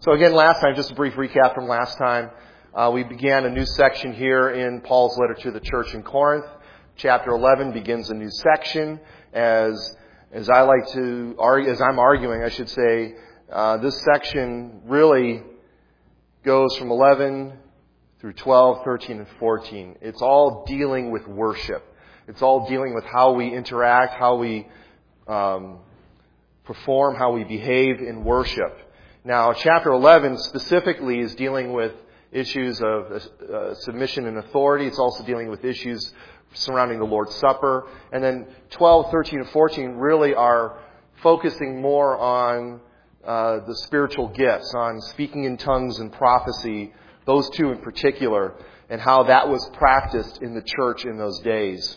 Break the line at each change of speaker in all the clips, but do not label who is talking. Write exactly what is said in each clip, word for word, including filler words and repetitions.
So again, last time, just a brief recap from last time, uh, we began a new section here in Paul's letter to the church in Corinth. Chapter eleven begins a new section. As as I like to argue, as I'm arguing, I should say, uh, this section really goes from eleven through twelve, thirteen, and fourteen. It's all dealing with worship. It's all dealing with how we interact, how we um, perform, how we behave in worship. Now, chapter eleven specifically is dealing with issues of uh, submission and authority. It's also dealing with issues surrounding the Lord's Supper. And then twelve, thirteen, and fourteen really are focusing more on uh, the spiritual gifts, on speaking in tongues and prophecy, those two in particular, and how that was practiced in the church in those days.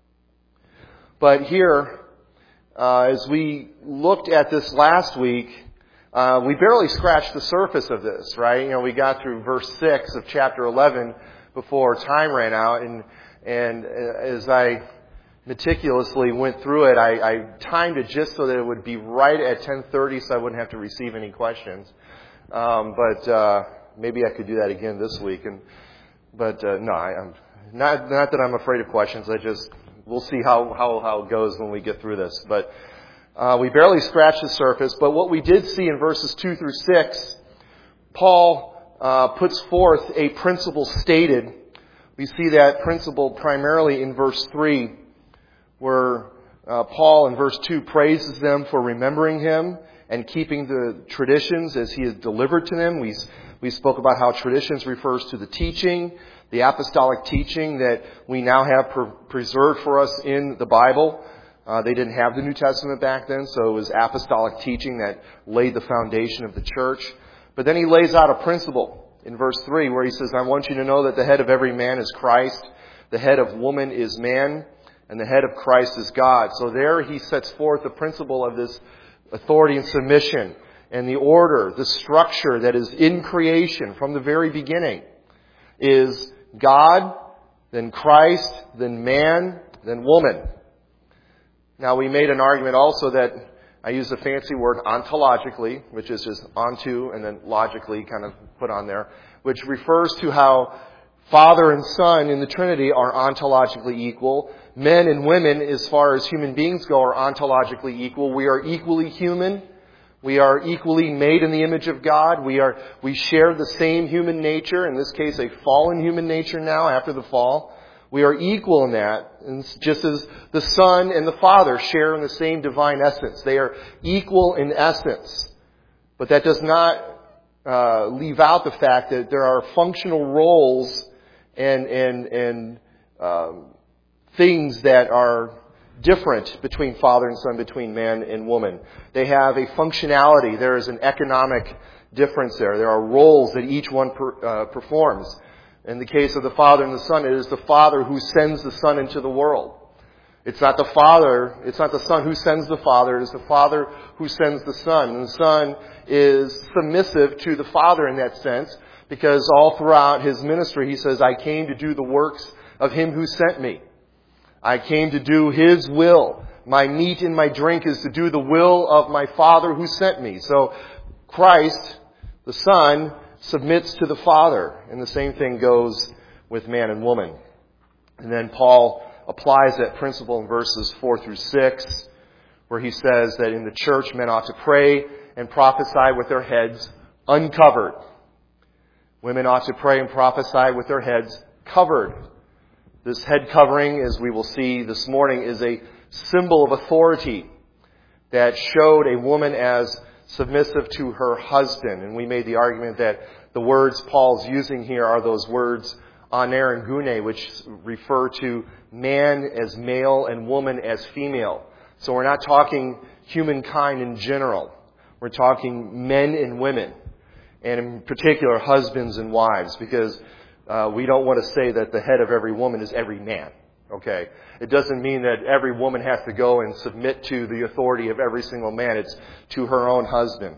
But here, uh, as we looked at this last week, Uh, we barely scratched the surface of this, right? You know, we got through verse six of chapter eleven before time ran out, and and as I meticulously went through it, I, I timed it just so that it would be right at ten thirty, so I wouldn't have to receive any questions. Um, but uh, maybe I could do that again this week. And but uh, no, I, I'm not not that I'm afraid of questions. I just we'll see how how how it goes when we get through this, but. Uh, we barely scratched the surface, but what we did see in verses two through six, Paul uh, puts forth a principle stated. We see that principle primarily in verse three, where uh, Paul in verse two praises them for remembering him and keeping the traditions as he has delivered to them. We, we spoke about how traditions refers to the teaching, the apostolic teaching that we now have pre- preserved for us in the Bible. Uh, they didn't have the New Testament back then, so it was apostolic teaching that laid the foundation of the church. But then he lays out a principle in verse three where he says, I want you to know that the head of every man is Christ, the head of woman is man, and the head of Christ is God. So there he sets forth the principle of this authority and submission and the order, the structure that is in creation from the very beginning is God, then Christ, then man, then woman. Now, we made an argument also that I use a fancy word ontologically, which is just onto and then logically kind of put on there, which refers to how Father and Son in the Trinity are ontologically equal. Men and women, as far as human beings go, are ontologically equal. We are equally human. We are equally made in the image of God. We are we share the same human nature, in this case a fallen human nature now after the fall. We are equal in that, and just as the Son and the Father share in the same divine essence. They are equal in essence. But that does not uh, leave out the fact that there are functional roles and, and, and um, things that are different between Father and Son, between man and woman. They have a functionality. There is an economic difference there. There are roles that each one per, uh, performs. In the case of the Father and the Son, it is the Father who sends the Son into the world. It's not the Father, it's not the Son who sends the Father, it is the Father who sends the Son. And the Son is submissive to the Father in that sense, because all throughout his ministry he says, I came to do the works of him who sent me. I came to do his will. My meat and my drink is to do the will of my Father who sent me. So Christ, the Son, submits to the Father. And the same thing goes with man and woman. And then Paul applies that principle in verses four through six, where he says that in the church men ought to pray and prophesy with their heads uncovered. Women ought to pray and prophesy with their heads covered. This head covering, as we will see this morning, is a symbol of authority that showed a woman as submissive to her husband. And we made the argument that the words Paul's using here are those words aner and gune, which refer to man as male and woman as female. So we're not talking humankind in general. We're talking men and women, and in particular husbands and wives, because uh, we don't want to say that the head of every woman is every man. Okay, it doesn't mean that every woman has to go and submit to the authority of every single man. It's to her own husband.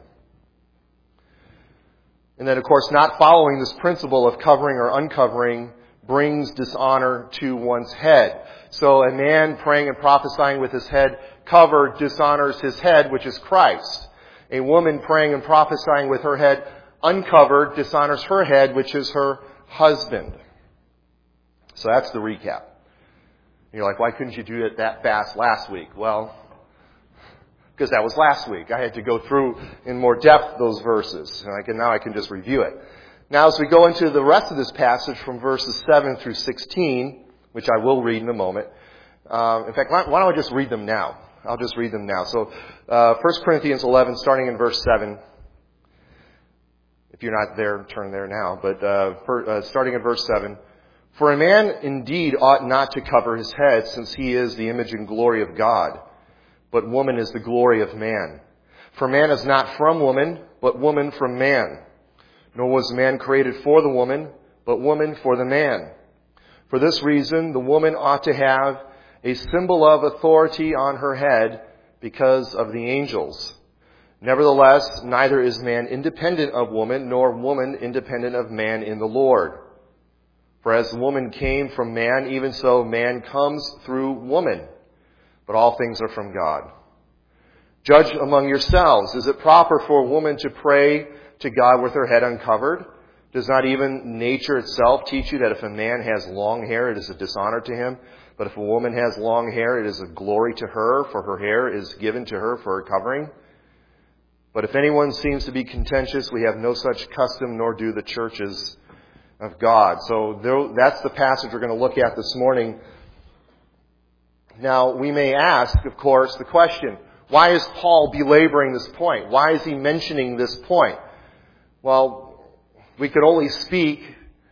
And then, of course, not following this principle of covering or uncovering brings dishonor to one's head. So a man praying and prophesying with his head covered dishonors his head, which is Christ. A woman praying and prophesying with her head uncovered dishonors her head, which is her husband. So that's the recap. You're like, why couldn't you do it that fast last week? Well, because that was last week. I had to go through in more depth those verses. And I can, now I can just review it. Now as we go into the rest of this passage from verses seven through sixteen, which I will read in a moment. Uh, in fact, why, why don't I just read them now? I'll just read them now. So uh, First Corinthians eleven, starting in verse seven. If you're not there, turn there now. But uh, for, uh, starting in verse seven. For a man indeed ought not to cover his head, since he is the image and glory of God. But woman is the glory of man. For man is not from woman, but woman from man. Nor was man created for the woman, but woman for the man. For this reason, the woman ought to have a symbol of authority on her head because of the angels. Nevertheless, neither is man independent of woman, nor woman independent of man in the Lord. For as the woman came from man, even so man comes through woman. But all things are from God. Judge among yourselves. Is it proper for a woman to pray to God with her head uncovered? Does not even nature itself teach you that if a man has long hair, it is a dishonor to him? But if a woman has long hair, it is a glory to her, for her hair is given to her for her covering. But if anyone seems to be contentious, we have no such custom, nor do the churches of God. So there, that's the passage we're going to look at this morning. Now, we may ask, of course, the question, why is Paul belaboring this point? Why is he mentioning this point? Well, we could only speak,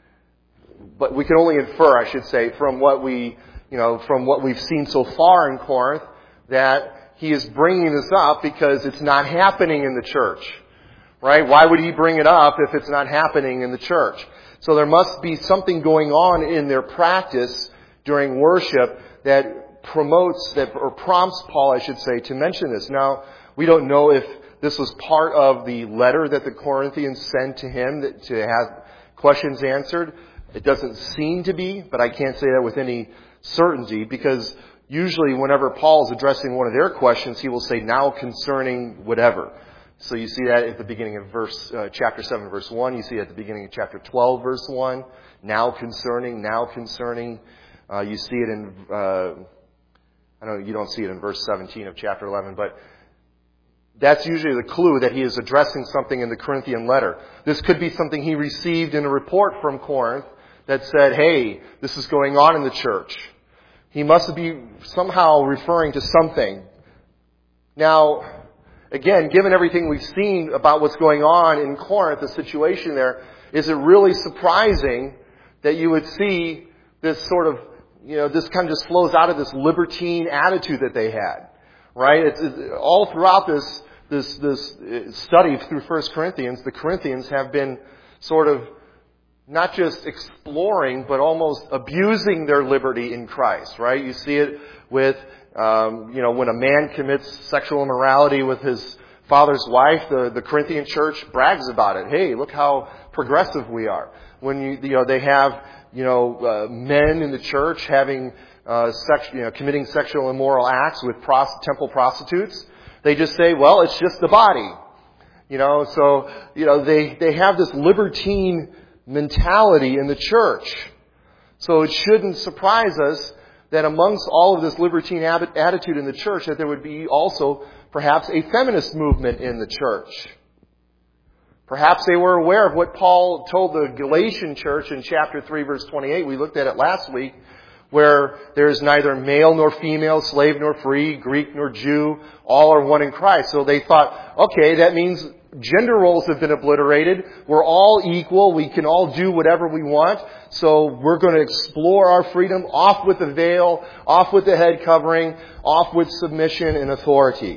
but we can only infer, I should say, from what we, you know, from what we've seen so far in Corinth, that he is bringing this up because it's not happening in the church. Right? Why would he bring it up if it's not happening in the church? So there must be something going on in their practice during worship that promotes, that or prompts Paul, I should say, to mention this. Now, we don't know if this was part of the letter that the Corinthians sent to him that, to have questions answered. It doesn't seem to be, but I can't say that with any certainty, because usually whenever Paul is addressing one of their questions, he will say, now concerning whatever. So you see that at the beginning of verse, uh, chapter seven, verse one. You see it at the beginning of chapter twelve, verse one. Now concerning, now concerning. Uh, you see it in, uh, I know you don't see it in verse seventeen of chapter eleven, but that's usually the clue that he is addressing something in the Corinthian letter. This could be something he received in a report from Corinth that said, hey, this is going on in the church. He must be somehow referring to something. Now, again, given everything we've seen about what's going on in Corinth, the situation there, is it really surprising that you would see this sort of, you know, this kind of just flows out of this libertine attitude that they had, right? It's, it's all throughout this this this study through First Corinthians, the Corinthians have been sort of not just exploring, but almost abusing their liberty in Christ, right? You see it with, um, you know, when a man commits sexual immorality with his father's wife, the, the Corinthian church brags about it. Hey, look how progressive we are. When you, you know, they have, you know, uh, men in the church having, uh, sex, you know, committing sexual immoral acts with pros- temple prostitutes, they just say, well, it's just the body. You know, so, you know, they, they have this libertine mentality in the church. So it shouldn't surprise us that amongst all of this libertine attitude in the church, that there would be also perhaps a feminist movement in the church. Perhaps they were aware of what Paul told the Galatian church in chapter three, verse twenty-eight. We looked at it last week, where there is neither male nor female, slave nor free, Greek nor Jew, all are one in Christ. So they thought, okay, that means gender roles have been obliterated. We're all equal. We can all do whatever we want. So we're going to explore our freedom, off with the veil, off with the head covering, off with submission and authority.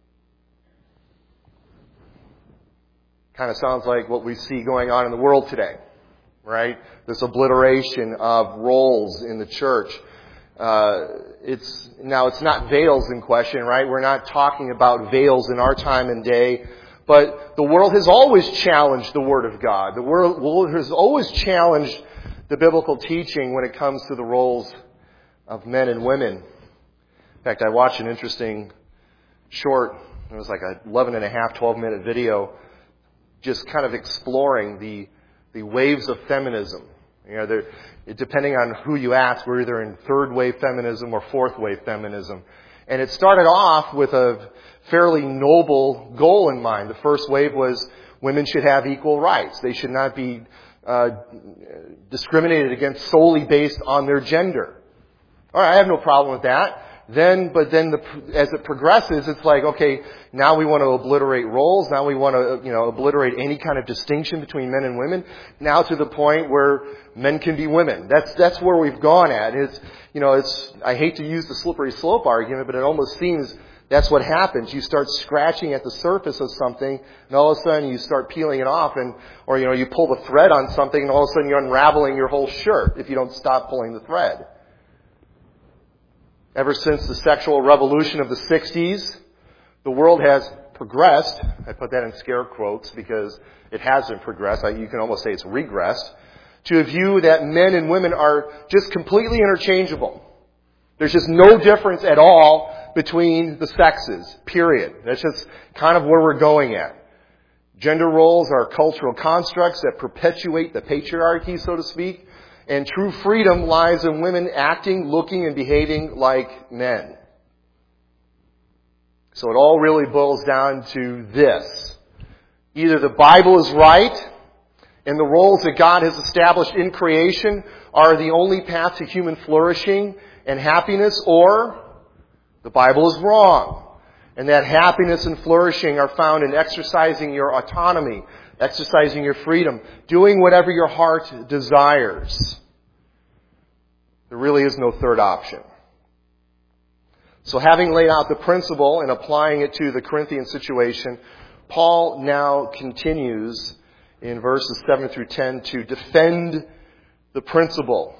Kind of sounds like what we see going on in the world today, right? This obliteration of roles in the church. Uh, it's, now it's not veils in question, right? We're not talking about veils in our time and day. But the world has always challenged the Word of God. The world has always challenged the biblical teaching when it comes to the roles of men and women. In fact, I watched an interesting short, it was like a eleven and a half, twelve minute video just kind of exploring the the waves of feminism. You know, they're, depending on who you ask, we're either in third wave feminism or fourth wave feminism. And it started off with a fairly noble goal in mind. The first wave was women should have equal rights. They should not be uh, discriminated against solely based on their gender. All right, I have no problem with that. Then, but then the, as it progresses, it's like, okay, now we want to obliterate roles. Now we want to, you know, obliterate any kind of distinction between men and women. Now to the point where men can be women. That's, that's where we've gone at. It's, you know, it's, I hate to use the slippery slope argument, but it almost seems that's what happens. You start scratching at the surface of something, and all of a sudden you start peeling it off, and, or, you know, you pull the thread on something, and all of a sudden you're unraveling your whole shirt if you don't stop pulling the thread. Ever since the sexual revolution of the sixties, the world has progressed. I put that in scare quotes because it hasn't progressed. You can almost say it's regressed. To a view that men and women are just completely interchangeable. There's just no difference at all between the sexes, period. That's just kind of where we're going at. Gender roles are cultural constructs that perpetuate the patriarchy, so to speak. And true freedom lies in women acting, looking, and behaving like men. So it all really boils down to this. Either the Bible is right, and the roles that God has established in creation are the only path to human flourishing and happiness, or the Bible is wrong. And that happiness and flourishing are found in exercising your autonomy, exercising your freedom, doing whatever your heart desires. There really is no third option. So having laid out the principle and applying it to the Corinthian situation, Paul now continues in verses seven through ten to defend the principle.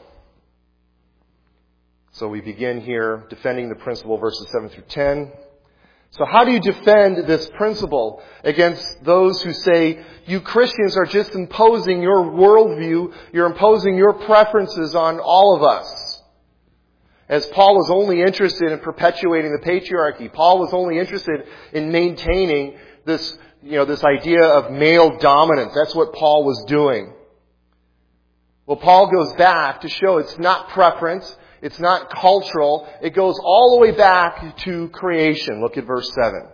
So we begin here defending the principle, verses seven through ten. So how do you defend this principle against those who say, you Christians are just imposing your worldview, you're imposing your preferences on all of us? As Paul was only interested in perpetuating the patriarchy, Paul was only interested in maintaining this, you know, this idea of male dominance. That's what Paul was doing. Well, Paul goes back to show it's not preference. It's not cultural. It goes all the way back to creation. Look at verse seven.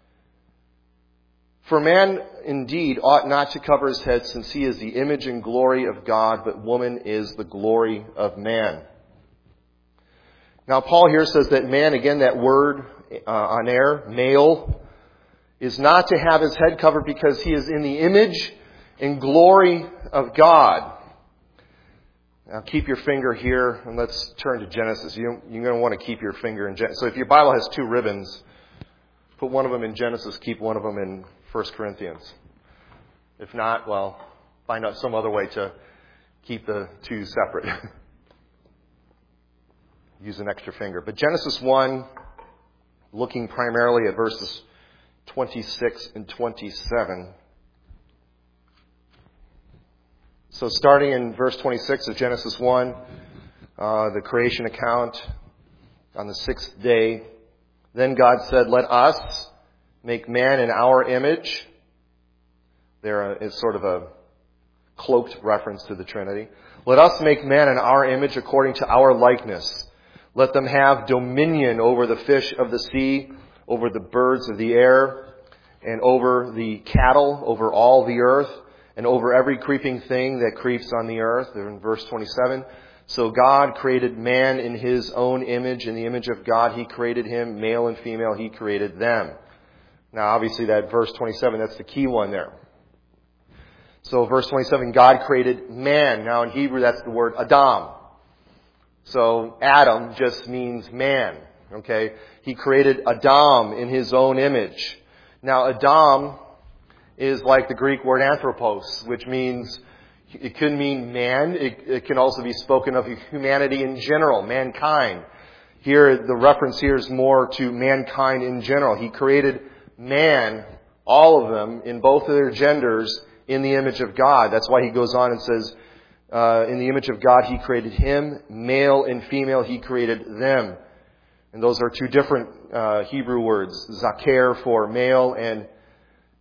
For man indeed ought not to cover his head, since he is the image and glory of God, but woman is the glory of man. Now Paul here says that man, again that word uh, on air, male, is not to have his head covered because he is in the image and glory of God. Now keep your finger here and let's turn to Genesis. You, you're going to want to keep your finger in Genesis. So if your Bible has two ribbons, put one of them in Genesis, keep one of them in First Corinthians. If not, well, find out some other way to keep the two separate. Use an extra finger. But Genesis one, looking primarily at verses twenty-six and twenty-seven. So starting in verse twenty-six of Genesis one, uh, the creation account on the sixth day. Then God said, let us make man in our image. There is sort of a cloaked reference to the Trinity. Let us make man in our image according to our likeness. Let them have dominion over the fish of the sea, over the birds of the air, and over the cattle, over all the earth, and over every creeping thing that creeps on the earth. They're in verse twenty-seven. So God created man in His own image. In the image of God He created him. Male and female He created them. Now obviously that verse twenty-seven, that's the key one there. So verse twenty-seven, God created man. Now in Hebrew that's the word Adam. So Adam just means man. Okay? He created Adam in His own image. Now Adam is like the Greek word anthropos, which means, it can mean man. It, it can also be spoken of humanity in general, mankind. Here, the reference here is more to mankind in general. He created man, all of them, in both of their genders, in the image of God. That's why he goes on and says, uh, in the image of God He created him, male and female He created them. And those are two different uh, Hebrew words, zaker for male and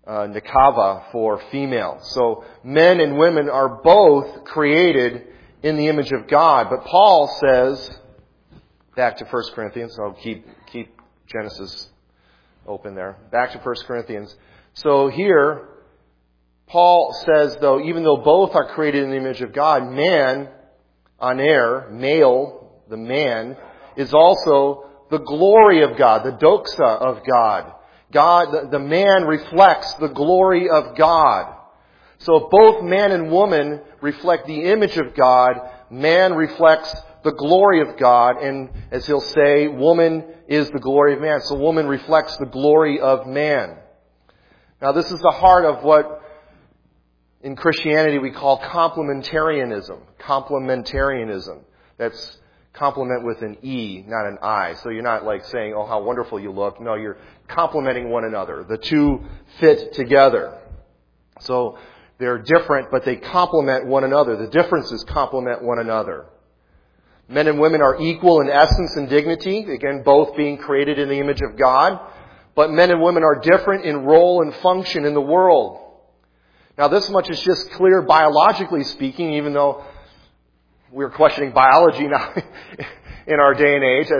uh, nekava for female. So men and women are both created in the image of God. But Paul says, back to First Corinthians, I'll keep keep Genesis open there. Back to First Corinthians. So here, Paul says, though, even though both are created in the image of God, man, aner, male, the man, is also the glory of God, the doxa of God. God, the, the man reflects the glory of God. So if both man and woman reflect the image of God, man reflects the glory of God, and as he'll say, woman is the glory of man. So woman reflects the glory of man. Now this is the heart of what in Christianity we call complementarianism. Complementarianism. That's complement with an E, not an I. So you're not like saying, oh, how wonderful you look. No, you're complementing one another. The two fit together. So they're different, but they complement one another. The differences complement one another. Men and women are equal in essence and dignity. Again, both being created in the image of God. But men and women are different in role and function in the world. Now, this much is just clear biologically speaking, even though we're questioning biology now in our day and age.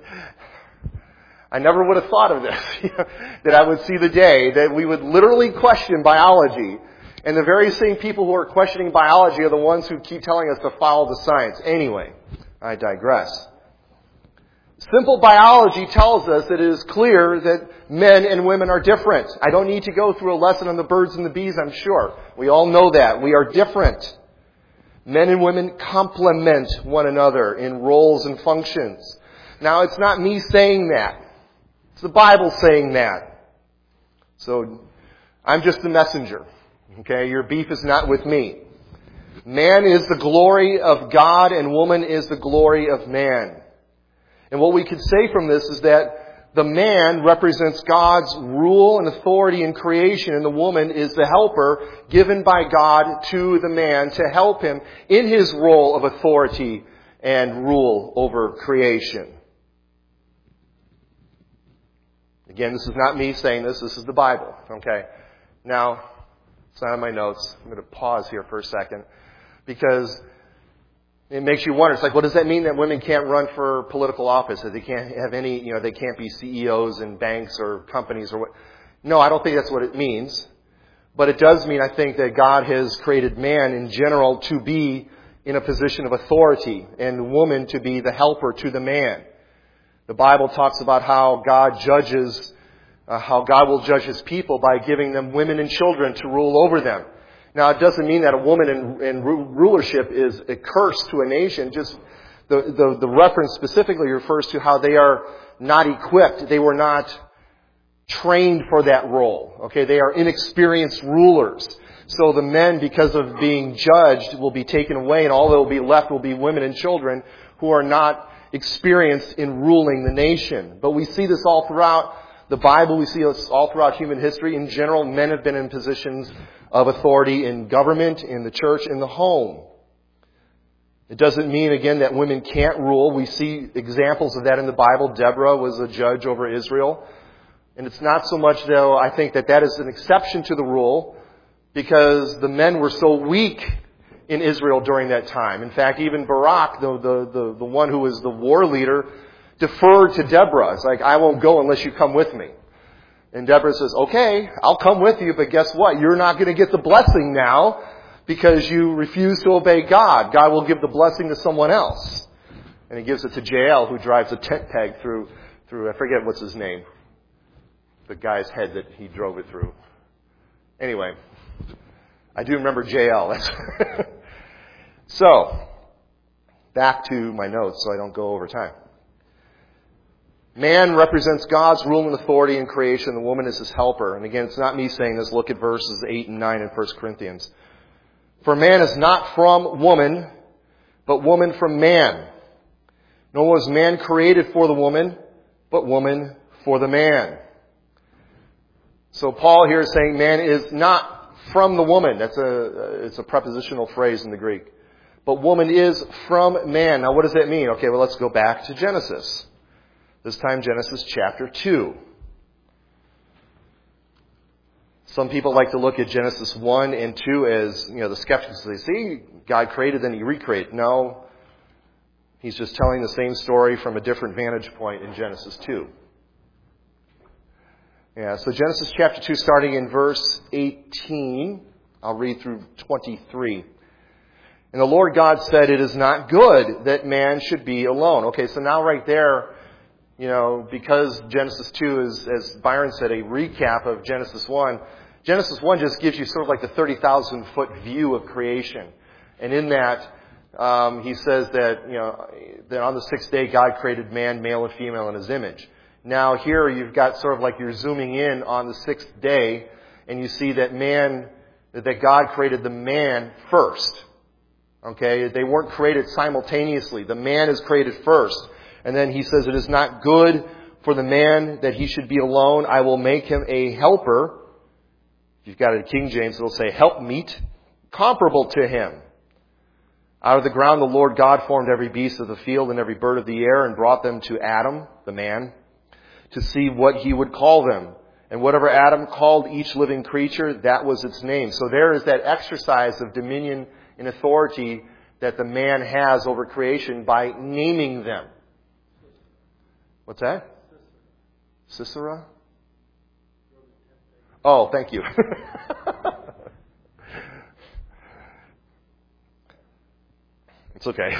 I never would have thought of this, that I would see the day that we would literally question biology. And the very same people who are questioning biology are the ones who keep telling us to follow the science. Anyway, I digress. Simple biology tells us that it is clear that men and women are different. I don't need to go through a lesson on the birds and the bees, I'm sure. We all know that. We are different. Men and women complement one another in roles and functions. Now, it's not me saying that. It's the Bible saying that. So, I'm just the messenger. Okay? Your beef is not with me. Man is the glory of God and woman is the glory of man. And what we could say from this is that the man represents God's rule and authority in creation, and the woman is the helper given by God to the man to help him in his role of authority and rule over creation. Again, this is not me saying this, this is the Bible. Okay? Now, it's not in my notes. I'm going to pause here for a second because it makes you wonder. It's like, what does that mean that women can't run for political office? That they can't have any, you know, they can't be C E Os in banks or companies or what? No, I don't think that's what it means. But it does mean, I think, that God has created man in general to be in a position of authority and woman to be the helper to the man. The Bible talks about how God judges, uh, how God will judge His people by giving them women and children to rule over them. Now, it doesn't mean that a woman in, in rulership is a curse to a nation. Just the, the, the reference specifically refers to how they are not equipped. They were not trained for that role. Okay, they are inexperienced rulers. So the men, because of being judged, will be taken away, and all that will be left will be women and children who are not experienced in ruling the nation. But we see this all throughout the Bible. We see this all throughout human history. In general, men have been in positions of authority in government, in the church, in the home. It doesn't mean, again, that women can't rule. We see examples of that in the Bible. Deborah was a judge over Israel. And it's not so much, though, I think that that is an exception to the rule because the men were so weak in Israel during that time. In fact, even Barak, the, the, the, the one who was the war leader, deferred to Deborah. It's like, I won't go unless you come with me. And Deborah says, okay, I'll come with you, but guess what? You're not going to get the blessing now because you refuse to obey God. God will give the blessing to someone else. And He gives it to Jael, who drives a tent peg through, through, I forget what's his name, the guy's head that he drove it through. Anyway, I do remember Jael. So, back to my notes so I don't go over time. Man represents God's rule and authority in creation. The woman is His helper. And again, it's not me saying this. Look at verses eight and nine in First Corinthians. For man is not from woman, but woman from man. Nor was man created for the woman, but woman for the man. So Paul here is saying man is not from the woman. That's a, it's a prepositional phrase in the Greek. But woman is from man. Now what does that mean? Okay, well let's go back to Genesis. This time Genesis chapter two. Some people like to look at Genesis one and two as, you know, the skeptics. They see God created, then He recreated. No, He's just telling the same story from a different vantage point in Genesis two. Yeah, so Genesis chapter two, starting in verse eighteen, I'll read through twenty-three. And the Lord God said, "It is not good that man should be alone." Okay, so now right there, you know, because Genesis two is, as Byron said, a recap of Genesis one, Genesis one just gives you sort of like the thirty thousand foot view of creation. And in that, um, he says that, you know, that on the sixth day God created man, male and female in His image. Now here you've got sort of like you're zooming in on the sixth day, and you see that man, that God created the man first. Okay, they weren't created simultaneously. The man is created first. And then he says, "It is not good for the man that he should be alone. I will make him a helper." If you've got it in King James, it'll say helpmeet, comparable to him. Out of the ground the Lord God formed every beast of the field and every bird of the air and brought them to Adam, the man, to see what he would call them. And whatever Adam called each living creature, that was its name. So there is that exercise of dominion and authority that the man has over creation by naming them. What's that? Sisera? Oh, thank you. It's okay.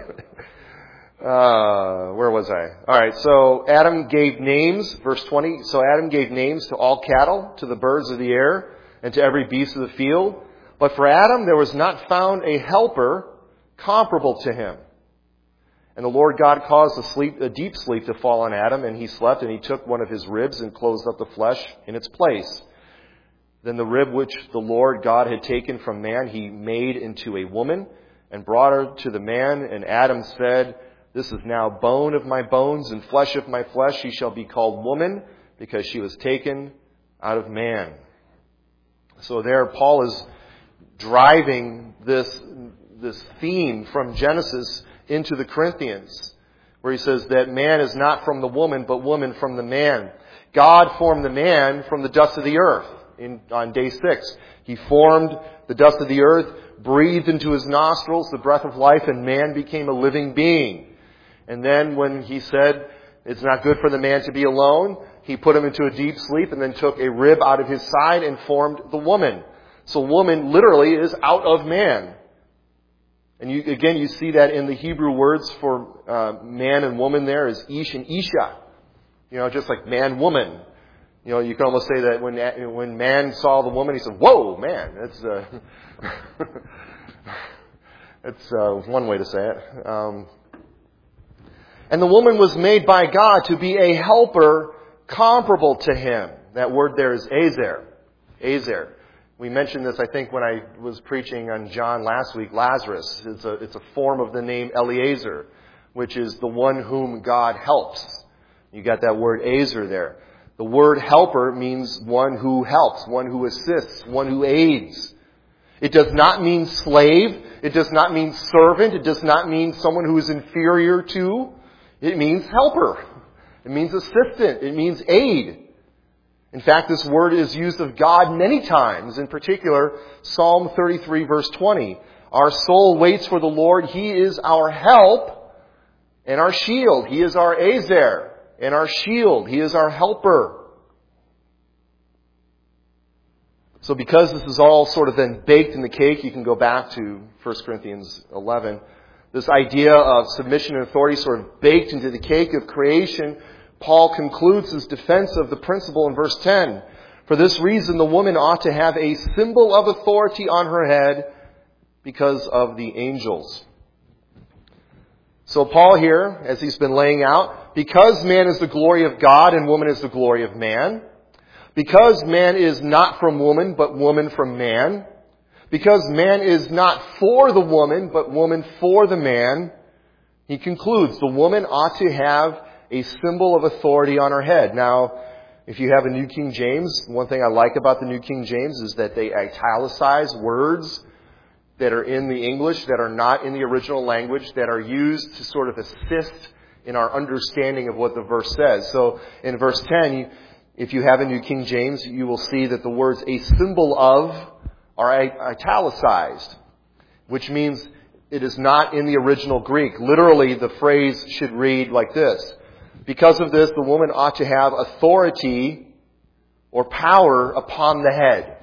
uh, where was I? All right, so Adam gave names, verse twenty. So Adam gave names to all cattle, to the birds of the air, and to every beast of the field. But for Adam there was not found a helper comparable to him. And the Lord God caused a sleep, a deep sleep to fall on Adam, and he slept, and He took one of his ribs and closed up the flesh in its place. Then the rib which the Lord God had taken from man, He made into a woman and brought her to the man. And Adam said, "This is now bone of my bones and flesh of my flesh. She shall be called woman, because she was taken out of man." So there Paul is driving this, this theme from Genesis into the Corinthians, where he says that man is not from the woman, but woman from the man. God formed the man from the dust of the earth in, on day six. He formed the dust of the earth, breathed into his nostrils the breath of life, and man became a living being. And then when He said it's not good for the man to be alone, He put him into a deep sleep and then took a rib out of his side and formed the woman. So woman literally is out of man. And you, again, you see that in the Hebrew words for uh, man and woman there is ish and isha. You know, just like man, woman. You know, you can almost say that when when man saw the woman, he said, "Whoa, man!" That's uh, that's uh, one way to say it. Um, and the woman was made by God to be a helper comparable to Him. That word there is azer. Azer. We mentioned this, I think, when I was preaching on John last week. Lazarus. It's a, it's a form of the name Eliezer, which is the one whom God helps. You got that word azer there. The word helper means one who helps, one who assists, one who aids. It does not mean slave. It does not mean servant. It does not mean someone who is inferior to. It means helper. It means assistant. It means aid. In fact, this word is used of God many times. In particular, Psalm thirty-three, verse twenty. Our soul waits for the Lord. He is our help and our shield. He is our azer and our shield. He is our helper. So because this is all sort of then baked in the cake, you can go back to First Corinthians eleven. This idea of submission and authority sort of baked into the cake of creation. Paul concludes his defense of the principle in verse ten. For this reason, the woman ought to have a symbol of authority on her head because of the angels. So Paul here, as he's been laying out, because man is the glory of God and woman is the glory of man, because man is not from woman but woman from man, because man is not for the woman but woman for the man, he concludes the woman ought to have a symbol of authority on her head. Now, if you have a New King James, one thing I like about the New King James is that they italicize words that are in the English that are not in the original language, that are used to sort of assist in our understanding of what the verse says. So in verse ten, If you have a New King James, you will see that the words "a symbol of" are italicized, which means it is not in the original Greek. Literally, the phrase should read like this: because of this, the woman ought to have authority or power upon the head.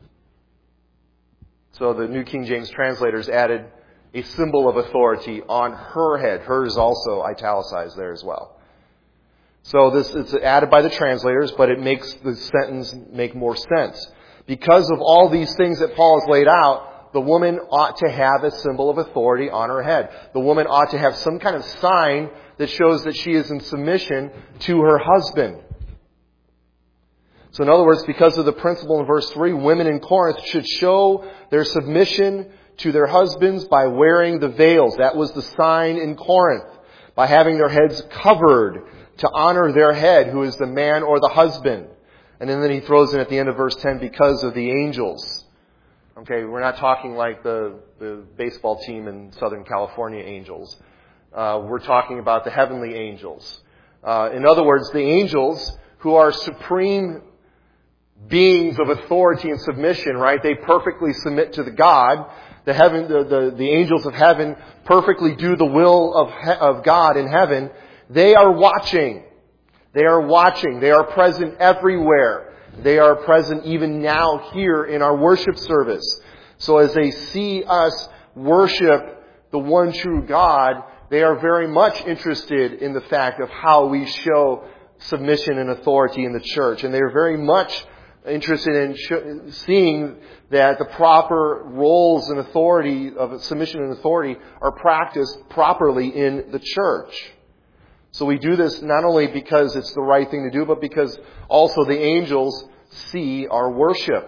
So the New King James translators added a symbol of authority on her head. Hers also italicized there as well. So this is added by the translators, but it makes the sentence make more sense. Because of all these things that Paul has laid out, the woman ought to have a symbol of authority on her head. The woman ought to have some kind of sign that shows that she is in submission to her husband. So in other words, because of the principle in verse three, women in Corinth should show their submission to their husbands by wearing the veils. That was the sign in Corinth. By having their heads covered to honor their head, who is the man or the husband. And then he throws in at the end of verse ten, because of the angels. Okay, we're not talking like the, the baseball team in Southern California Angels. Uh, we're talking about the heavenly angels. Uh, in other words, the angels who are supreme beings of authority and submission, right? They perfectly submit to the God. The heaven, the, the, the angels of heaven perfectly do the will of, he, of God in heaven. They are watching. They are watching. They are present everywhere. They are present even now here in our worship service. So as they see us worship the one true God, they are very much interested in the fact of how we show submission and authority in the church. And they are very much interested in sh- seeing that the proper roles and authority of submission and authority are practiced properly in the church. So we do this not only because it's the right thing to do, but because also the angels see our worship.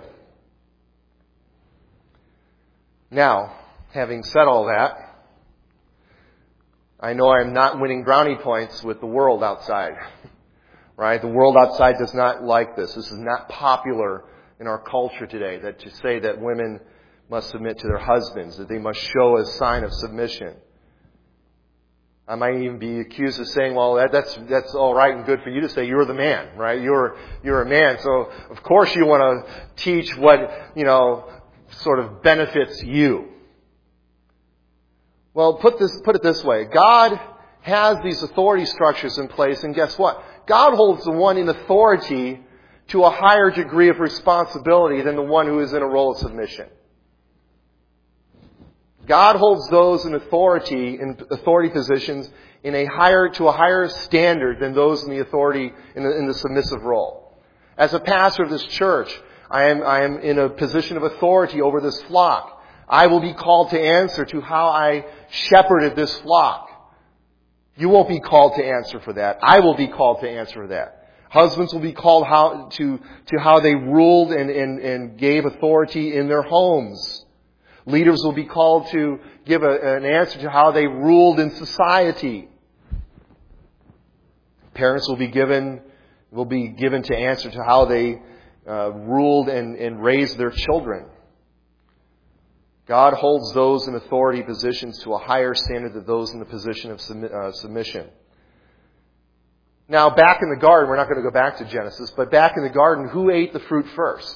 Now, having said all that, I know I'm not winning brownie points with the world outside. Right? The world outside does not like this. This is not popular in our culture today, that to say that women must submit to their husbands, that they must show a sign of submission. I might even be accused of saying, well, that, that's that's all right and good for you to say. You're the man, right? You're you're a man, so of course you want to teach what, you know, sort of benefits you. Well, put this put it this way: God has these authority structures in place, and guess what? God holds the one in authority to a higher degree of responsibility than the one who is in a role of submission. God holds those in authority, in authority positions, in a higher, to a higher standard than those in the authority, in the, in the submissive role. As a pastor of this church, I am, I am in a position of authority over this flock. I will be called to answer to how I shepherded this flock. You won't be called to answer for that. I will be called to answer for that. Husbands will be called how, to, to how they ruled and, and, and gave authority in their homes. Leaders will be called to give a, an answer to how they ruled in society. Parents will be given, will be given to answer to how they uh, ruled and, and raised their children. God holds those in authority positions to a higher standard than those in the position of submi- uh, submission. Now, back in the garden, we're not going to go back to Genesis, but back in the garden, who ate the fruit first?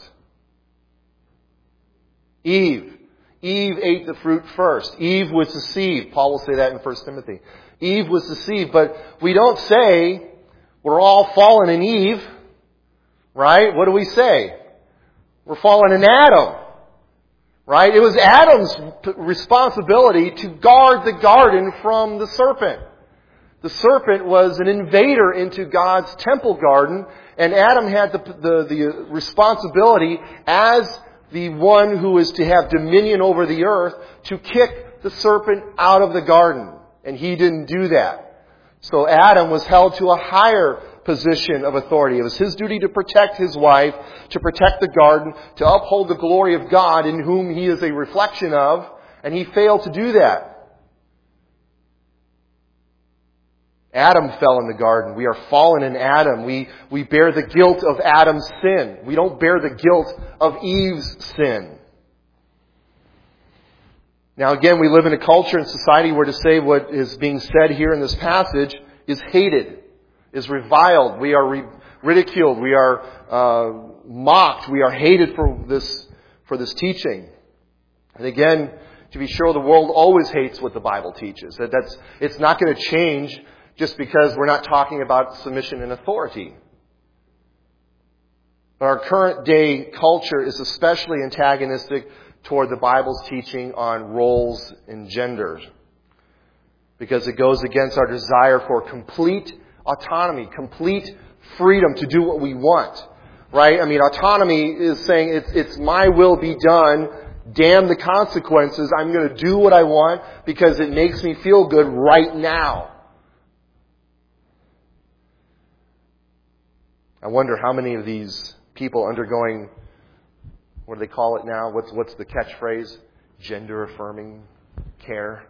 Eve. Eve ate the fruit first. Eve was deceived. Paul will say that in First Timothy. Eve was deceived, but we don't say we're all fallen in Eve, right? What do we say? We're fallen in Adam. Right? It was Adam's responsibility to guard the garden from the serpent. The serpent was an invader into God's temple garden, and Adam had the, the, the responsibility as the one who is to have dominion over the earth to kick the serpent out of the garden. And he didn't do that. So Adam was held to a higher position of authority. It was his duty to protect his wife, to protect the garden, to uphold the glory of God in whom he is a reflection of, and he failed to do that. Adam fell in the garden. We are fallen in Adam. We, we bear the guilt of Adam's sin. We don't bear the guilt of Eve's sin. Now again, we live in a culture and society where to say what is being said here in this passage is hated, is reviled. We are re- ridiculed. We are uh, mocked. We are hated for this for this teaching. And again, to be sure, the world always hates what the Bible teaches. That that's it's not going to change just because we're not talking about submission and authority. But our current day culture is especially antagonistic toward the Bible's teaching on roles and genders, because it goes against our desire for complete autonomy, complete freedom to do what we want. Right? I mean, autonomy is saying it's, it's my will be done. Damn the consequences. I'm going to do what I want because it makes me feel good right now. I wonder how many of these people undergoing, what do they call it now? What's what's the catchphrase? Gender affirming care.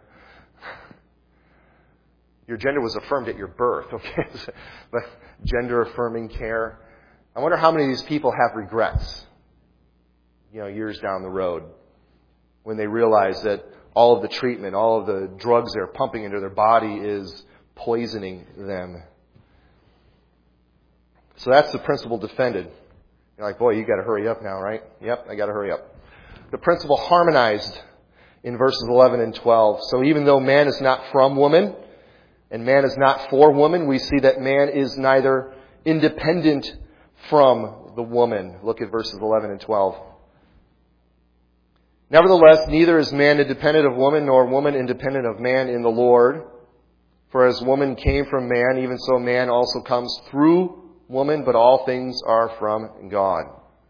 Your gender was affirmed at your birth, okay? But gender affirming care. I wonder how many of these people have regrets, you know, years down the road, when they realize that all of the treatment, all of the drugs they're pumping into their body is poisoning them. So that's the principle defended. You're like, boy, you got to hurry up now, right? Yep, I got to hurry up. The principle harmonized in verses eleven and twelve. So even though man is not from woman and man is not for woman, we see that man is neither independent from the woman. Look at verses eleven and twelve. Nevertheless, neither is man independent of woman, nor woman independent of man in the Lord. For as woman came from man, even so man also comes through woman, but all things are from God.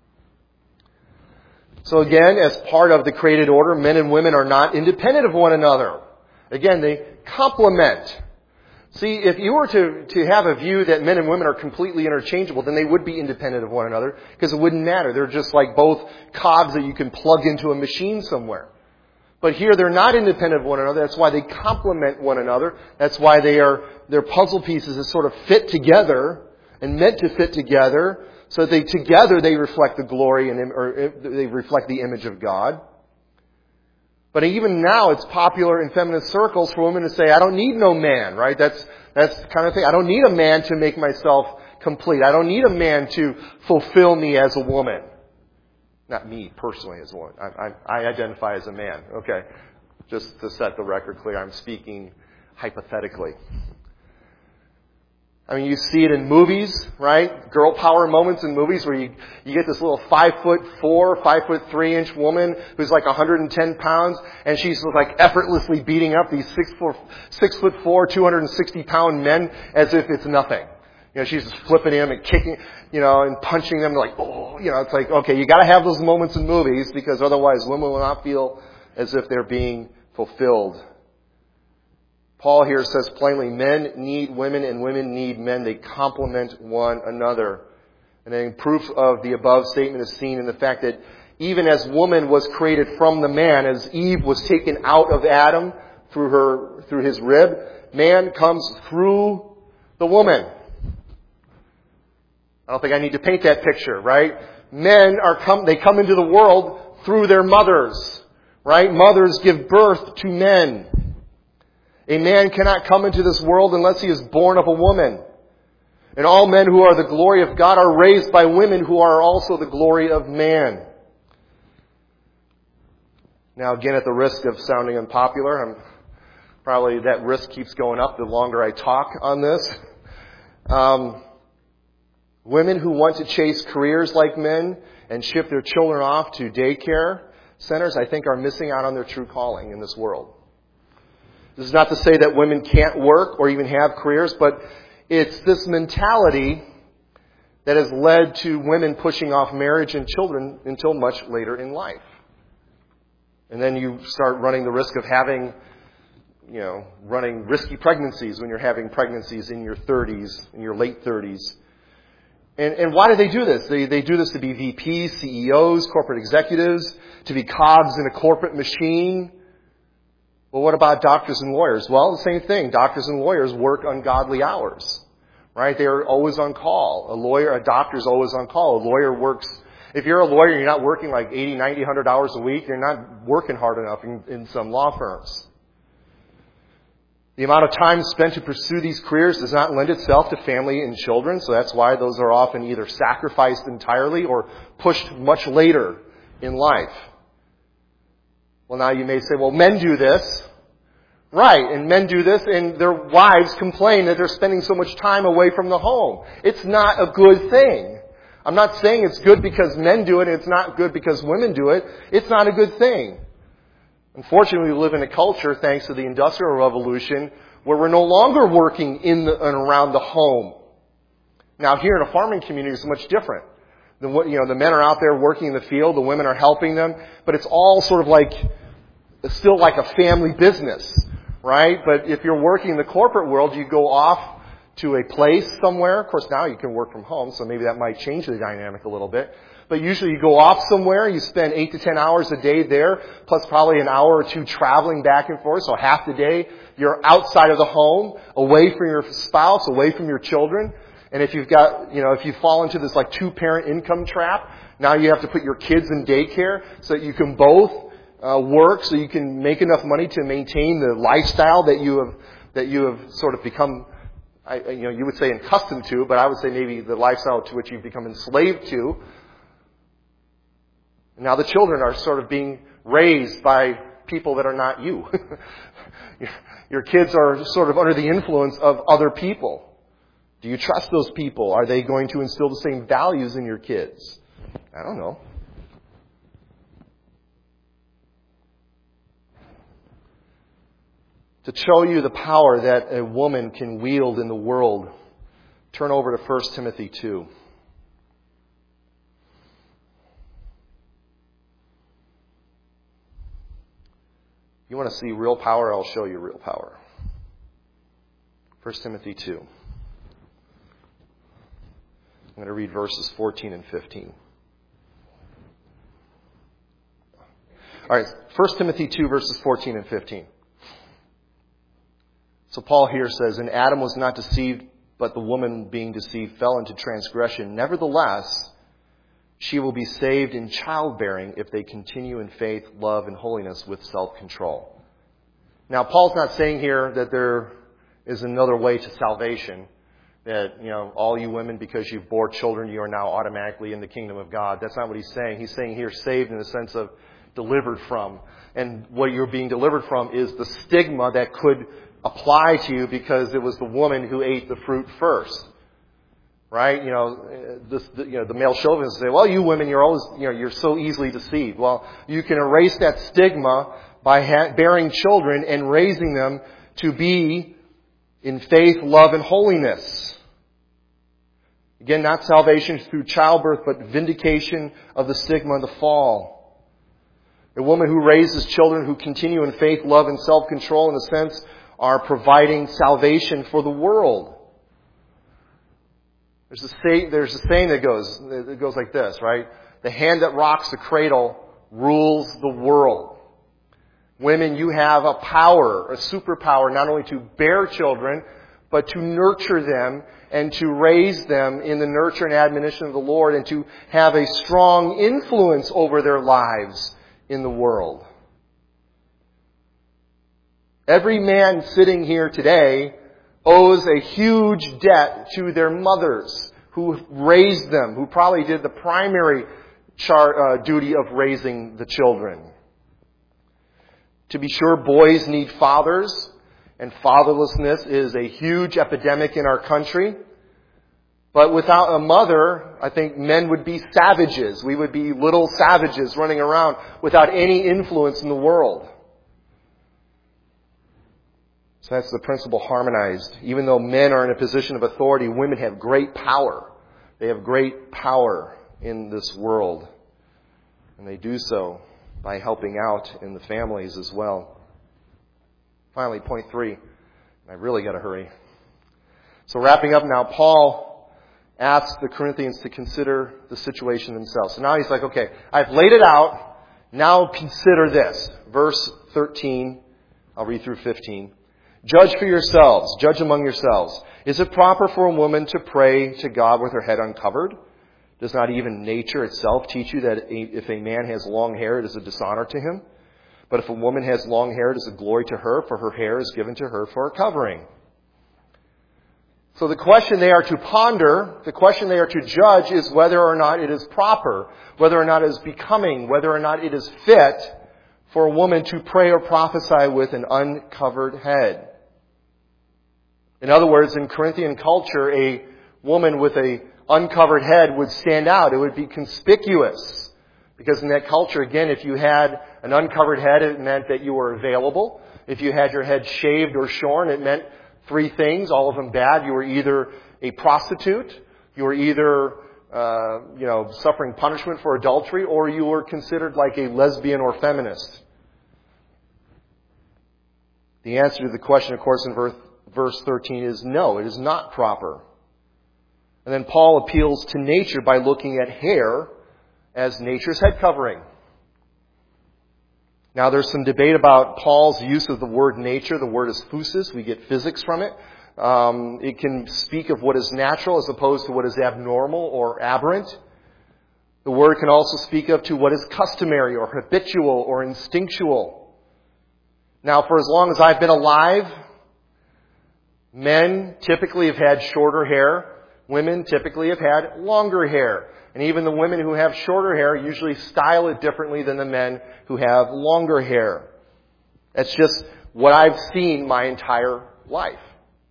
So again, as part of the created order, men and women are not independent of one another. Again, they complement. See, if you were to, to have a view that men and women are completely interchangeable, then they would be independent of one another, because it wouldn't matter. They're just like both cogs that you can plug into a machine somewhere. But here they're not independent of one another. That's why they complement one another. That's why they are, they're puzzle pieces that sort of fit together and meant to fit together, so that they together they reflect the glory and or they reflect the image of God. But even now, it's popular in feminist circles for women to say, "I don't need no man." Right? That's that's the kind of thing. I don't need a man to make myself complete. I don't need a man to fulfill me as a woman. Not me personally as a woman. I, I, I identify as a man. Okay, just to set the record clear, I'm speaking hypothetically. I mean, you see it in movies, right? Girl power moments in movies where you, you get this little five foot four, five foot three inch woman who's like one hundred ten pounds, and she's like effortlessly beating up these six foot, six foot four, two hundred sixty pound men as if it's nothing. You know, she's just flipping him and kicking, you know, and punching them like, oh, you know, it's like, okay, you gotta have those moments in movies because otherwise women will not feel as if they're being fulfilled. Paul here says plainly, men need women and women need men. They complement one another. And then proof of the above statement is seen in the fact that even as woman was created from the man, as Eve was taken out of Adam through her, through his rib, man comes through the woman. I don't think I need to paint that picture, right? Men are come, they come into the world through their mothers, right? Mothers give birth to men. A man cannot come into this world unless he is born of a woman. And all men who are the glory of God are raised by women who are also the glory of man. Now again, at the risk of sounding unpopular, I'm probably that risk keeps going up the longer I talk on this. Um, women who want to chase careers like men and ship their children off to daycare centers, I think, are missing out on their true calling in this world. This is not to say that women can't work or even have careers, but it's this mentality that has led to women pushing off marriage and children until much later in life. And then you start running the risk of having, you know, running risky pregnancies when you're having pregnancies in your thirties, in your late thirties. And, and why do they do this? They, they do this to be V Ps, C E Os, corporate executives, to be cogs in a corporate machine. Well, what about doctors and lawyers? Well, the same thing. Doctors and lawyers work ungodly hours, right? They are always on call. A lawyer, a doctor is always on call. A lawyer works, if you're a lawyer and you're not working like eighty, ninety, one hundred hours a week, you're not working hard enough in, in some law firms. The amount of time spent to pursue these careers does not lend itself to family and children, so that's why those are often either sacrificed entirely or pushed much later in life. Well, now you may say, well, men do this. Right, and men do this, and their wives complain that they're spending so much time away from the home. It's not a good thing. I'm not saying it's good because men do it, and it's not good because women do it. It's not a good thing. Unfortunately, we live in a culture, thanks to the Industrial Revolution, where we're no longer working in the, and around the home. Now, here in a farming community, it's much different. The, you know, the men are out there working in the field, the women are helping them, but it's all sort of like, it's still like a family business. Right? But if you're working in the corporate world, you go off to a place somewhere. Of course, now you can work from home, so maybe that might change the dynamic a little bit. But usually you go off somewhere, you spend eight to ten hours a day there, plus probably an hour or two traveling back and forth. So half the day you're outside of the home, away from your spouse, away from your children. And if you've got, you know, if you fall into this like two-parent income trap, now you have to put your kids in daycare so that you can both Uh, work so you can make enough money to maintain the lifestyle that you have that you have sort of become, I, you know, you would say accustomed to, but I would say maybe the lifestyle to which you've become enslaved to. And now the children are sort of being raised by people that are not you. Your kids are sort of under the influence of other people. Do you trust those people? Are they going to instill the same values in your kids? I don't know. To show you the power that a woman can wield in the world, turn over to First Timothy two. You want to see real power? I'll show you real power. First Timothy two. I'm going to read verses fourteen and fifteen. All right, First Timothy two, verses fourteen and fifteen. So Paul here says, and Adam was not deceived, but the woman being deceived fell into transgression. Nevertheless, she will be saved in childbearing if they continue in faith, love, and holiness with self-control. Now, Paul's not saying here that there is another way to salvation. That, you know, all you women, because you've bore children, you are now automatically in the kingdom of God. That's not what he's saying. He's saying here saved in the sense of delivered from. And what you're being delivered from is the stigma that could apply to you because it was the woman who ate the fruit first. Right? You know, this, the, you know, the male chauvinists say, well, you women, you're always, you know, you're so easily deceived. Well, you can erase that stigma by ha- bearing children and raising them to be in faith, love, and holiness. Again, not salvation through childbirth, but vindication of the stigma of the fall. A woman who raises children who continue in faith, love, and self-control, in a sense, are providing salvation for the world. There's a say, there's a saying that goes, it goes like this, right? The hand that rocks the cradle rules the world. Women, you have a power, a superpower, not only to bear children, but to nurture them and to raise them in the nurture and admonition of the Lord and to have a strong influence over their lives in the world. Every man sitting here today owes a huge debt to their mothers who raised them, who probably did the primary char, uh, duty of raising the children. To be sure, boys need fathers, and fatherlessness is a huge epidemic in our country. But without a mother, I think men would be savages. We would be little savages running around without any influence in the world. So that's the principle harmonized. Even though men are in a position of authority, women have great power. They have great power in this world. And they do so by helping out in the families as well. Finally, point three. I really got to hurry. So wrapping up now, Paul asks the Corinthians to consider the situation themselves. So now he's like, okay, I've laid it out. Now consider this. Verse thirteen. I'll read through fifteen. Judge for yourselves. Judge among yourselves. Is it proper for a woman to pray to God with her head uncovered? Does not even nature itself teach you that if a man has long hair, it is a dishonor to him? But if a woman has long hair, it is a glory to her, for her hair is given to her for a covering. So the question they are to ponder, the question they are to judge is whether or not it is proper, whether or not it is becoming, whether or not it is fit for a woman to pray or prophesy with an uncovered head. In other words, in Corinthian culture, a woman with an uncovered head would stand out. It would be conspicuous. Because in that culture, again, if you had an uncovered head, it meant that you were available. If you had your head shaved or shorn, it meant three things, all of them bad. You were either a prostitute, you were either, uh, you know, suffering punishment for adultery, or you were considered like a lesbian or feminist. The answer to the question, of course, in verse, verse thirteen is no, it is not proper. And then Paul appeals to nature by looking at hair as nature's head covering. Now, there's some debate about Paul's use of the word nature. The word is physis. We get physics from it. Um, it can speak of what is natural as opposed to what is abnormal or aberrant. The word can also speak of to what is customary or habitual or instinctual. Now, for as long as I've been alive, men typically have had shorter hair. Women typically have had longer hair. And even the women who have shorter hair usually style it differently than the men who have longer hair. That's just what I've seen my entire life.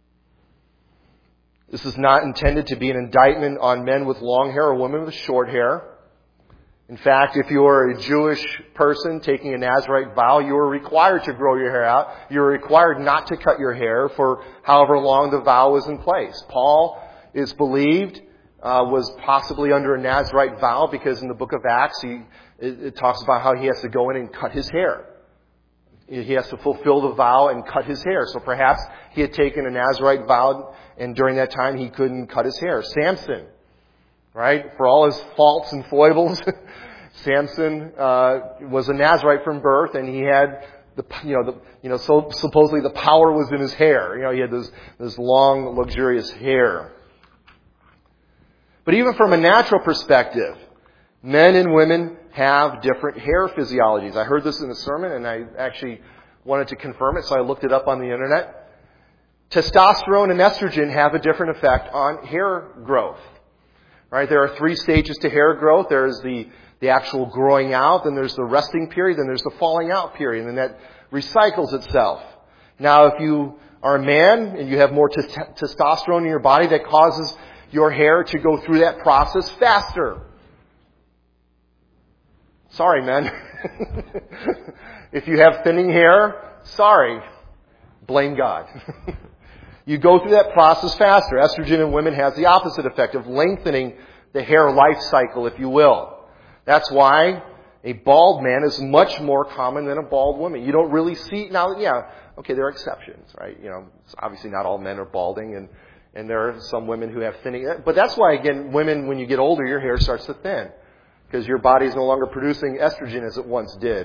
This is not intended to be an indictment on men with long hair or women with short hair. In fact, if you are a Jewish person taking a Nazirite vow, you are required to grow your hair out. You are required not to cut your hair for however long the vow was in place. Paul is believed Uh, was possibly under a Nazirite vow because in the book of Acts, he, it, it talks about how he has to go in and cut his hair. He has to fulfill the vow and cut his hair. So perhaps he had taken a Nazirite vow and during that time he couldn't cut his hair. Samson, right? For all his faults and foibles, Samson uh, was a Nazirite from birth and he had the, you know, the, you know, so supposedly the power was in his hair. You know, he had this, this long, luxurious hair. But even from a natural perspective, men and women have different hair physiologies. I heard this in a sermon and I actually wanted to confirm it, so I looked it up on the internet. Testosterone and estrogen have a different effect on hair growth. Right? There are three stages to hair growth. There's the, the actual growing out, then there's the resting period, then there's the falling out period, and that recycles itself. Now, if you are a man and you have more t- testosterone in your body, that causes your hair to go through that process faster. Sorry, men. If you have thinning hair, sorry. Blame God. You go through that process faster. Estrogen in women has the opposite effect of lengthening the hair life cycle, if you will. That's why a bald man is much more common than a bald woman. You don't really see, now, yeah, okay, there are exceptions, right? You know, obviously not all men are balding and And there are some women who have thinning. But that's why, again, women, when you get older, your hair starts to thin. Because your body is no longer producing estrogen as it once did.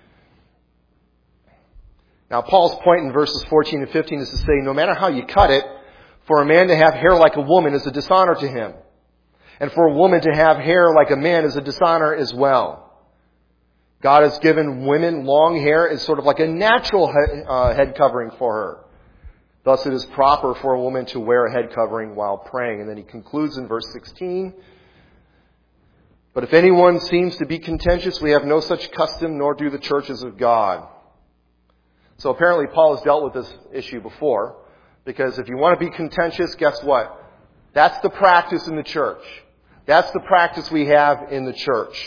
Now, Paul's point in verses fourteen and fifteen is to say, no matter how you cut it, for a man to have hair like a woman is a dishonor to him. And for a woman to have hair like a man is a dishonor as well. God has given women long hair as sort of like a natural head covering for her. Thus, it is proper for a woman to wear a head covering while praying. And then he concludes in verse sixteen, but if anyone seems to be contentious, we have no such custom, nor do the churches of God. So apparently Paul has dealt with this issue before, because if you want to be contentious, guess what? That's the practice in the church. That's the practice we have in the church.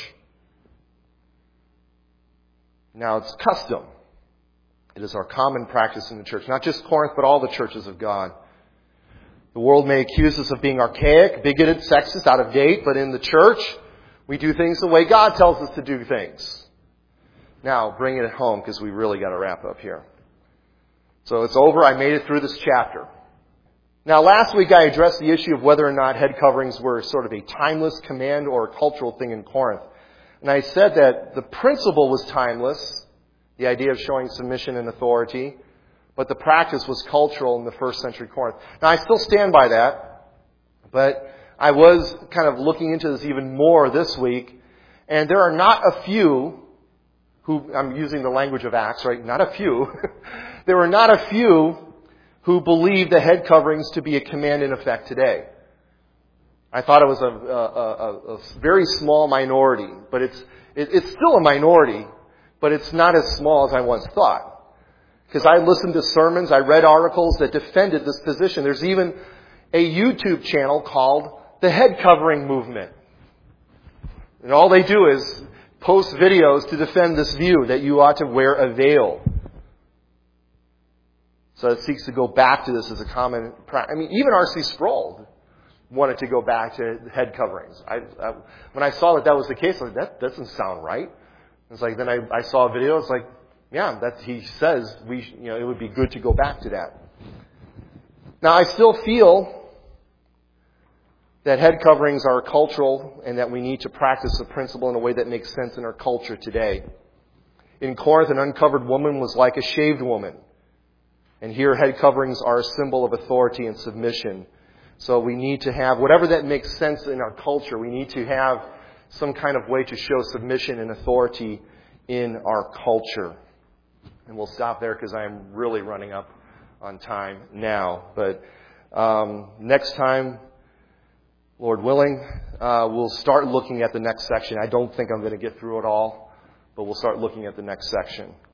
Now, it's custom. It is our common practice in the church. Not just Corinth, but all the churches of God. The world may accuse us of being archaic, bigoted, sexist, out of date, but in the church, we do things the way God tells us to do things. Now, bring it home, because we really got to wrap up here. So it's over. I made it through this chapter. Now, last week I addressed the issue of whether or not head coverings were sort of a timeless command or a cultural thing in Corinth. And I said that the principle was timeless, the idea of showing submission and authority, but the practice was cultural in the first century Corinth. Now, I still stand by that, but I was kind of looking into this even more this week, and there are not a few who, I'm using the language of Acts, right? Not a few. There were not a few who believed the head coverings to be a command in effect today. I thought it was a, a, a, a very small minority, but it's, it, it's still a minority, but it's not as small as I once thought. Because I listened to sermons, I read articles that defended this position. There's even a YouTube channel called the Head Covering Movement. And all they do is post videos to defend this view that you ought to wear a veil. So it seeks to go back to this as a common practice. I mean, even R C Sproul wanted to go back to head coverings. I, I, when I saw that that was the case, I was like, that doesn't sound right. It's like, then I, I saw a video, it's like, yeah, that he says we, you know, it would be good to go back to that. Now, I still feel that head coverings are cultural and that we need to practice the principle in a way that makes sense in our culture today. In Corinth, an uncovered woman was like a shaved woman. And here, head coverings are a symbol of authority and submission. So we need to have, whatever that makes sense in our culture, we need to have some kind of way to show submission and authority in our culture. And we'll stop there because I'm really running up on time now. But um, next time, Lord willing, uh, we'll start looking at the next section. I don't think I'm going to get through it all, but we'll start looking at the next section.